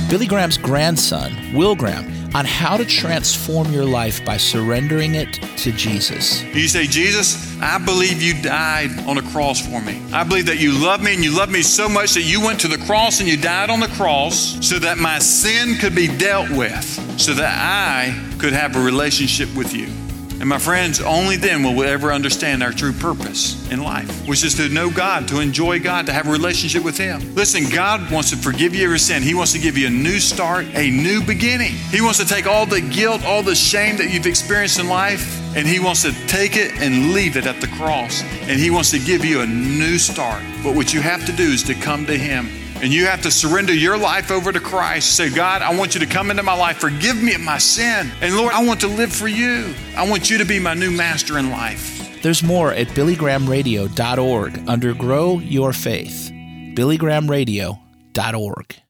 Billy Graham's grandson, Will Graham, on how to transform your life by surrendering it to Jesus. You say, Jesus, I believe you died on a cross for me. I believe that you love me, and you love me so much that you went to the cross and you died on the cross so that my sin could be dealt with, so that I could have a relationship with you. And my friends, only then will we ever understand our true purpose in life, which is to know God, to enjoy God, to have a relationship with Him. Listen, God wants to forgive you your sin. He wants to give you a new start, a new beginning. He wants to take all the guilt, all the shame that you've experienced in life, and He wants to take it and leave it at the cross. And He wants to give you a new start. But what you have to do is to come to Him. And you have to surrender your life over to Christ. Say, God, I want you to come into my life. Forgive me of my sin. And Lord, I want to live for you. I want you to be my new master in life. There's more at billygrahamradio.org under Grow Your Faith. billygrahamradio.org.